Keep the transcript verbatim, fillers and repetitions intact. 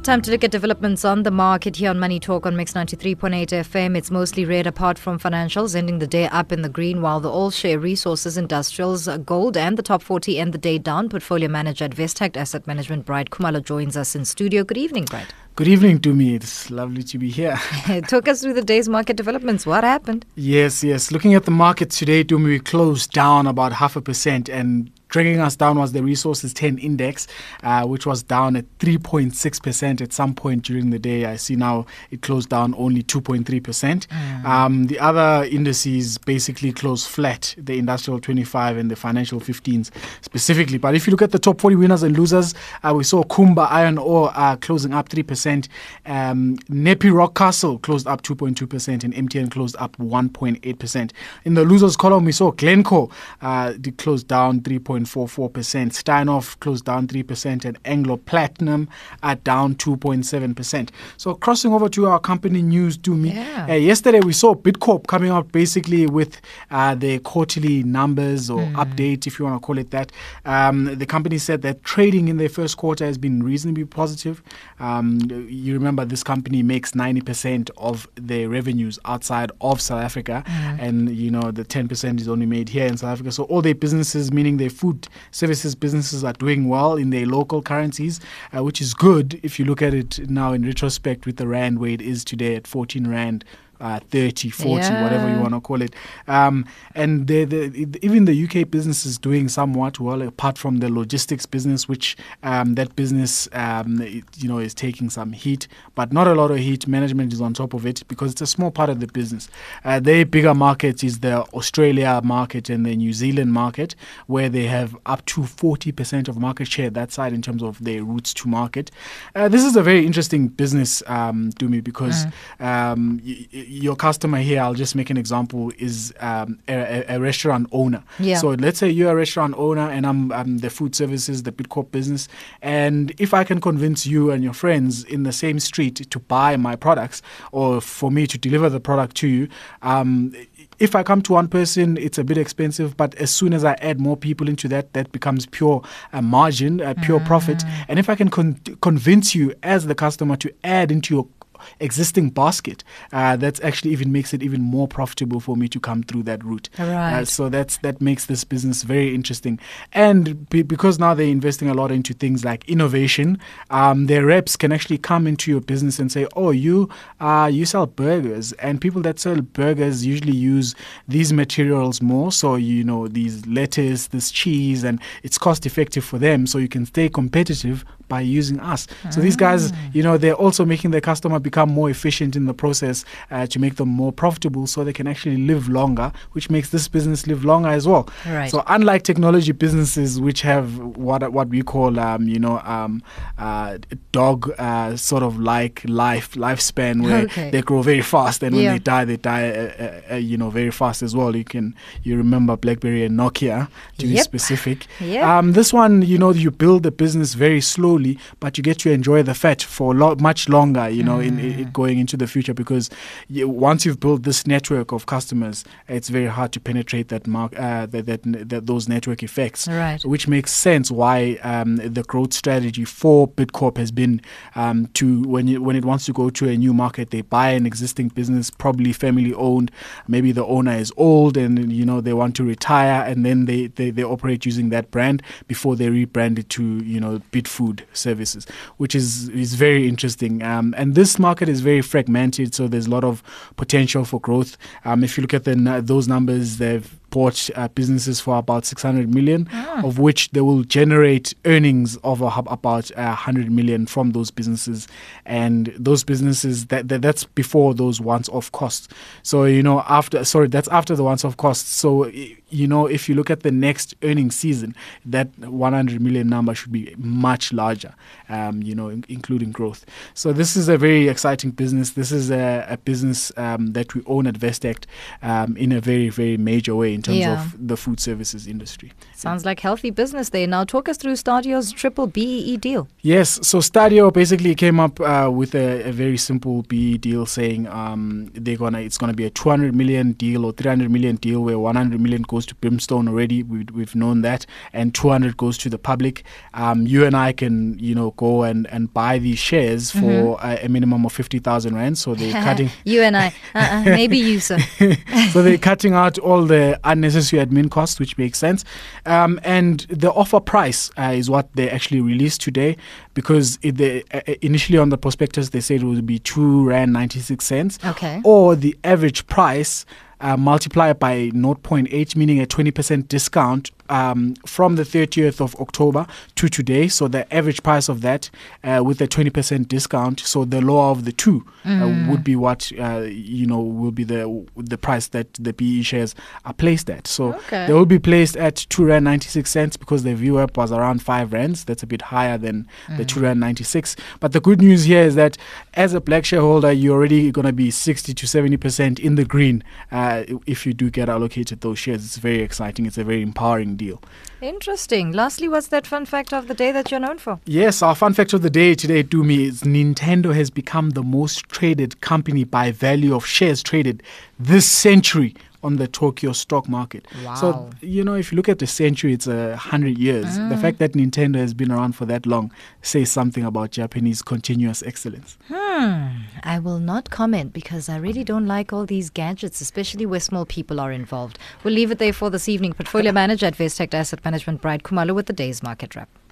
Time to look at developments on the market here on Money Talk on Mix ninety-three point eight F M. It's mostly red apart from financials, ending the day up in the green, while the all-share resources, industrials, gold and the top forty end the day down. Portfolio manager at Vestact Asset Management, Bride Khumalo, joins us in studio. Good evening, Bride. Good evening to me. It's lovely to be here. Talk us through the day's market developments. What happened? Yes, yes. Looking at the market today, Dumi, we closed down about half a percent, and dragging us down was the Resources ten index, uh, which was down at three point six percent at some point during the day. I see now it closed down only two point three percent. Mm. Um, the other indices basically closed flat, the Industrial twenty-five and the Financial fifteens specifically. But if you look at the top forty winners and losers, uh, we saw Kumba Iron Ore uh, closing up three percent. Um, Nepi Rockcastle closed up two point two percent and M T N closed up one point eight percent. In the losers column, we saw Glencore uh, closed down three point four four percent. Steinhoff closed down three percent and Anglo Platinum are down two point seven percent. So crossing over to our company news, to me, yeah. uh, yesterday we saw Bidcorp coming out basically with uh, their quarterly numbers or mm. update, if you want to call it that. Um, the company said that trading in their first quarter has been reasonably positive. Um, you remember this company makes ninety percent of their revenues outside of South Africa, mm. and you know the ten percent is only made here in South Africa. So all their businesses, meaning their food services businesses, are doing well in their local currencies, uh, which is good if you look at it now in retrospect with the rand where it is today at fourteen rand. Uh, thirty, forty, yeah. whatever you want to call it. Um, and the, the, even the U K business is doing somewhat well, apart from the logistics business, which um, that business um, it, you know, is taking some heat, but not a lot of heat. Management is on top of it because it's a small part of the business. Uh, their bigger market is the Australia market and the New Zealand market, where they have up to forty percent of market share that side in terms of their routes to market. Uh, this is a very interesting business um, to me because mm. um, y- y- your customer here, I'll just make an example, is um, a, a restaurant owner. Yeah. So let's say you're a restaurant owner and I'm, I'm the food services, the Bidcorp business. And if I can convince you and your friends in the same street to buy my products or for me to deliver the product to you, um, if I come to one person, it's a bit expensive, but as soon as I add more people into that, that becomes pure uh, margin, uh, pure mm. profit. And if I can con- convince you as the customer to add into your existing basket, uh, that actually even makes it even more profitable for me to come through that route. Right. Uh, so that's that makes this business very interesting. And be, because now they're investing a lot into things like innovation, um, their reps can actually come into your business and say, oh, you uh, you sell burgers, and people that sell burgers usually use these materials more. So, you know, these lettuce, this cheese, and it's cost effective for them. So you can stay competitive by using us. So these guys, you know, they're also making their customer become more efficient in the process uh, to make them more profitable so they can actually live longer, which makes this business live longer as well. Right. So unlike technology businesses, which have what what we call, um, you know, um, uh, dog uh, sort of like life lifespan, where okay. they grow very fast, and when yeah. they die, they die, uh, uh, you know, very fast as well. You can you remember BlackBerry and Nokia, to yep. be specific. Yep. Um, this one, you know, you build the business very slowly, but you get to enjoy the fat for lo- much longer, you know, mm. in, in going into the future, because you, once you've built this network of customers, it's very hard to penetrate that mark, uh, that, that, that those network effects, right. which makes sense why um, the growth strategy for Bidcorp has been um, to when you, when it wants to go to a new market, they buy an existing business, probably family owned. Maybe the owner is old and you know they want to retire, and then they, they, they operate using that brand before they rebrand it to you know Bidfood services, which is is very interesting. Um, and this market is very fragmented, so there's a lot of potential for growth. Um, if you look at the those numbers, they've bought uh, businesses for about six hundred million, ah. of which they will generate earnings of a, about uh, one hundred million from those businesses. And those businesses, that, that that's before those once-off costs. So, you know, after, sorry, that's after the once-off costs. So, you know, if you look at the next earnings season, that one hundred million number should be much larger, um, you know, in, including growth. So this is a very exciting business. This is a, a business um, that we own at Vestact um, in a very, very major way in terms Yeah. of the food services industry. Sounds like healthy business there. Now talk us through Stadio's triple B E E deal. Yes, so Stadio basically came up uh, with a, a very simple B E deal, saying um, they're gonna it's gonna be a two hundred million deal or three hundred million deal, where one hundred million goes to Brimstone already. We, we've known that, and two hundred goes to the public. Um, you and I can, you know, go and, and buy these shares for mm-hmm. a, a minimum of fifty thousand rand. So they're cutting. You and I, uh-uh, maybe you, sir. So they're cutting out all the unnecessary admin costs, which makes sense. Um, and the offer price uh, is what they actually released today, because it, they, uh, initially on the prospectus they said it would be two rand ninety six cents. Okay. Or the average price uh, multiplied by zero point eight, meaning a twenty percent discount um, from the thirtieth of October to today. So the average price of that uh, with a twenty percent discount, so the lower of the two mm. uh, would be what uh, you know will be the the price that the B E shares are placed at. So okay. they will be placed at two rand ninety six cents, because the V W A P was around five rands. That's a bit higher than mm. the two rand ninety six. But the good news here is that as a black shareholder, you're already going to be sixty to seventy percent in the green uh, if you do get allocated those shares. It's very exciting. It's a very empowering deal. Interesting. Lastly, what's that fun fact of the day that you're known for? Yes, our fun fact of the day today, Dumi, is Nintendo has become the most traded company by value of shares traded this century on the Tokyo stock market. Wow. So, you know, if you look at the century, it's a hundred years. Mm. The fact that Nintendo has been around for that long says something about Japanese continuous excellence. Hmm. I will not comment, because I really don't like all these gadgets, especially where small people are involved. We'll leave it there for this evening. Portfolio manager at Vestec Asset Management, Bright Khumalo, with the day's market wrap.